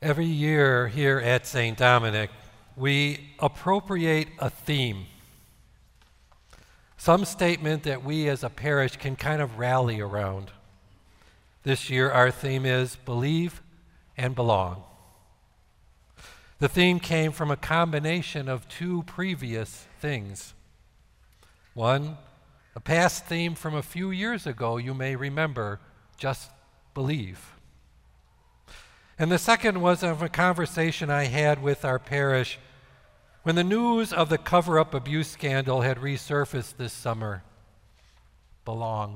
Every year here at St. Dominic, we appropriate a theme, some statement that we as a parish can kind of rally around. This year our theme is Believe and Belong. The theme came from a combination of two previous things. One, a past theme from a few years ago, you may remember, just believe. And the second was of a conversation I had with our parish when the news of the cover-up abuse scandal had resurfaced this summer. Belong.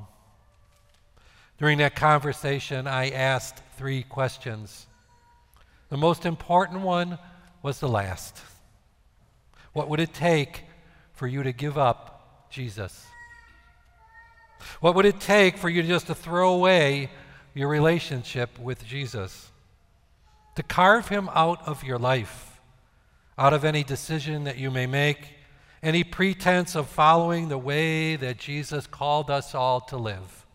During that conversation, I asked 3 questions. The most important one was the last. What would it take for you to give up Jesus? What would it take for you just to throw away your relationship with Jesus? To carve him out of your life, out of any decision that you may make, any pretense of following the way that Jesus called us all to live.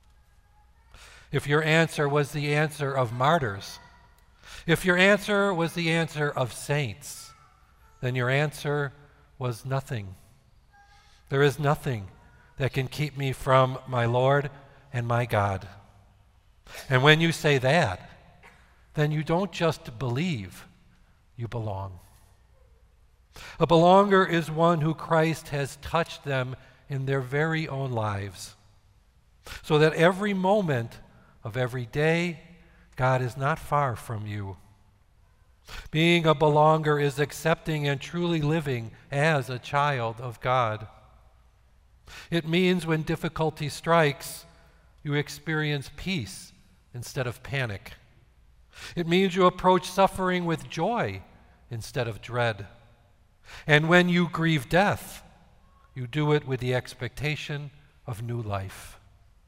If your answer was the answer of martyrs, if your answer was the answer of saints, then your answer was nothing. There is nothing that can keep me from my Lord and my God. And when you say that, then you don't just believe, you belong. A belonger is one who Christ has touched them in their very own lives, so that every moment of every day, God is not far from you. Being a belonger is accepting and truly living as a child of God. It means when difficulty strikes, you experience peace instead of panic. It means you approach suffering with joy instead of dread. And when you grieve death, you do it with the expectation of new life.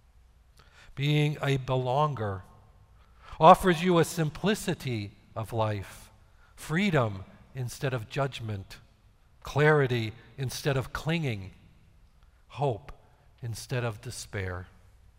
Being a belonger offers you a simplicity of life, freedom instead of judgment, clarity instead of clinging, hope instead of despair.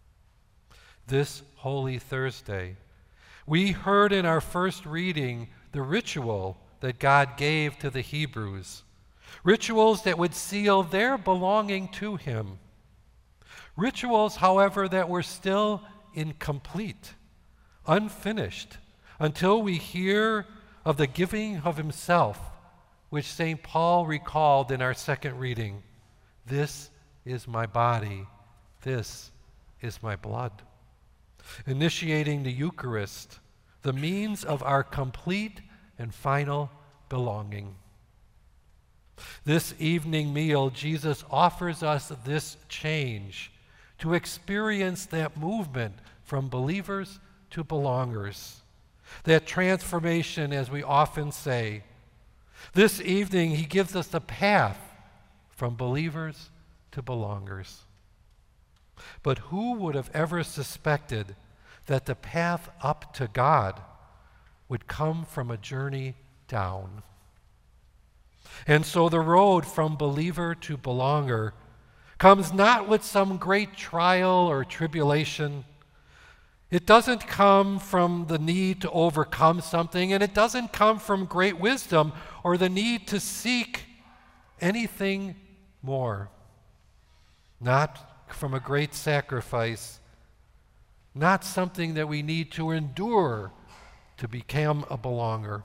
This Holy Thursday, we heard in our first reading the ritual that God gave to the Hebrews, rituals that would seal their belonging to him. Rituals, however, that were still incomplete, unfinished, until we hear of the giving of himself, which St. Paul recalled in our second reading. This is my body, this is my blood. Initiating the Eucharist, the means of our complete and final belonging. This evening meal, Jesus offers us this change to experience that movement from believers to belongers, that transformation, as we often say. This evening, he gives us the path from believers to belongers. But who would have ever suspected that the path up to God would come from a journey down? And so the road from believer to belonger comes not with some great trial or tribulation. It doesn't come from the need to overcome something, and it doesn't come from great wisdom or the need to seek anything more. Not from a great sacrifice, not something that we need to endure to become a belonger,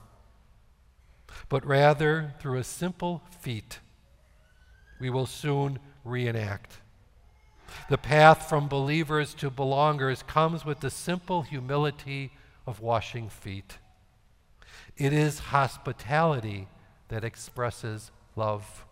but rather through a simple feat we will soon reenact. The path from believers to belongers comes with the simple humility of washing feet. It is hospitality that expresses love.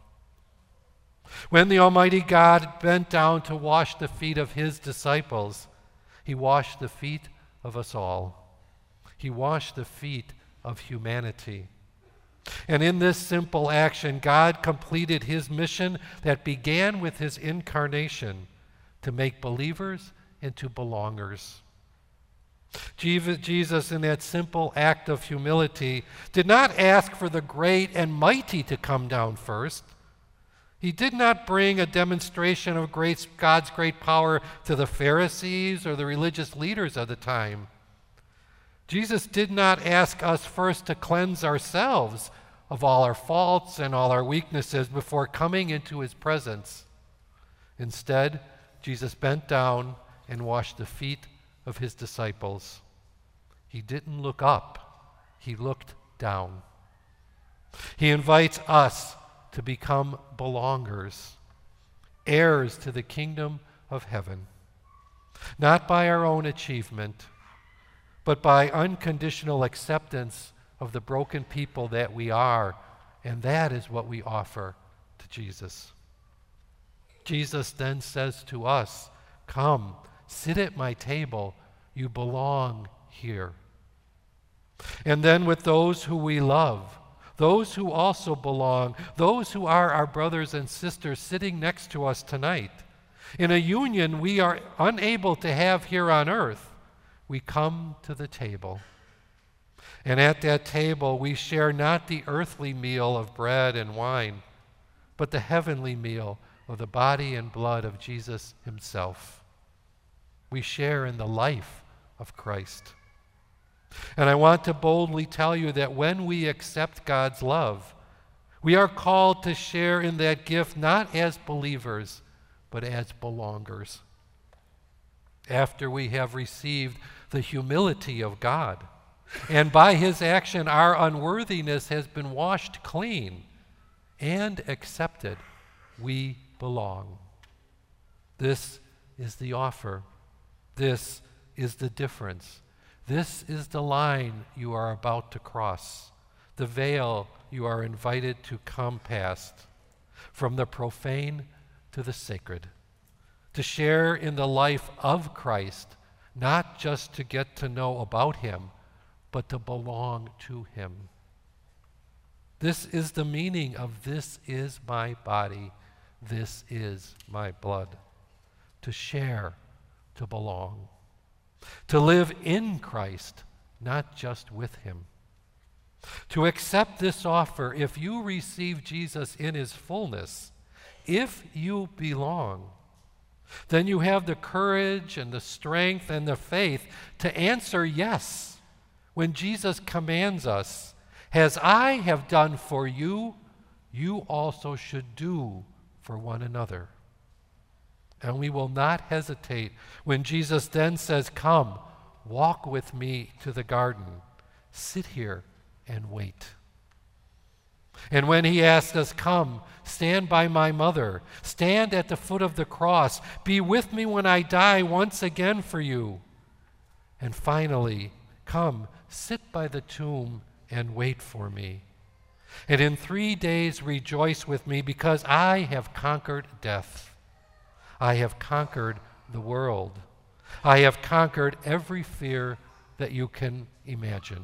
When the Almighty God bent down to wash the feet of his disciples, he washed the feet of us all. He washed the feet of humanity. And in this simple action, God completed his mission that began with his incarnation to make believers into belongers. Jesus, in that simple act of humility, did not ask for the great and mighty to come down first. He did not bring a demonstration of God's great power to the Pharisees or the religious leaders of the time. Jesus did not ask us first to cleanse ourselves of all our faults and all our weaknesses before coming into his presence. Instead, Jesus bent down and washed the feet of his disciples. He didn't look up, he looked down. He invites us to become belongers, heirs to the kingdom of heaven, not by our own achievement, but by unconditional acceptance of the broken people that we are, and that is what we offer to Jesus. Jesus then says to us, "Come, sit at my table, you belong here." And then with those who we love, those who also belong, those who are our brothers and sisters sitting next to us tonight, in a union we are unable to have here on earth, we come to the table. And at that table we share not the earthly meal of bread and wine, but the heavenly meal of the body and blood of Jesus himself. We share in the life of Christ. And I want to boldly tell you that when we accept God's love, we are called to share in that gift not as believers, but as belongers. After we have received the humility of God, and by his action our unworthiness has been washed clean and accepted, we belong. This is the offer. This is the difference. This is the line you are about to cross, the veil you are invited to come past, from the profane to the sacred, to share in the life of Christ, not just to get to know about him, but to belong to him. This is the meaning of "this is my body, this is my blood." To share, to belong, to live in Christ, not just with him. To accept this offer, if you receive Jesus in his fullness, if you belong, then you have the courage and the strength and the faith to answer yes when Jesus commands us, "As I have done for you, you also should do for one another." And we will not hesitate when Jesus then says, "Come, walk with me to the garden. Sit here and wait." And when he asks us, "Come, stand by my mother. Stand at the foot of the cross. Be with me when I die once again for you." And finally, "Come, sit by the tomb and wait for me. And in 3 days rejoice with me, because I have conquered death. I have conquered the world. I have conquered every fear that you can imagine.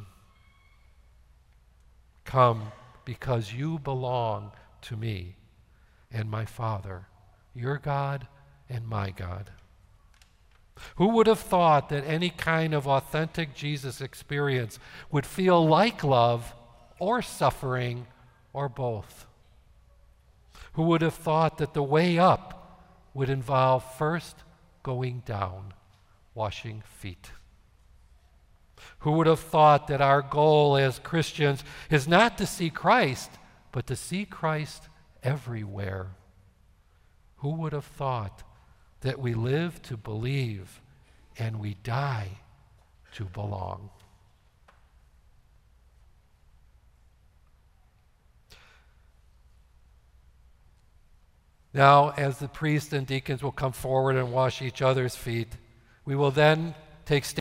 Come, because you belong to me and my Father, your God and my God." Who would have thought that any kind of authentic Jesus experience would feel like love or suffering or both? Who would have thought that the way up would involve first going down, washing feet? Who would have thought that our goal as Christians is not to see Christ, but to see Christ everywhere? Who would have thought that we live to believe and we die to belong? Now, as the priests and deacons will come forward and wash each other's feet, we will then take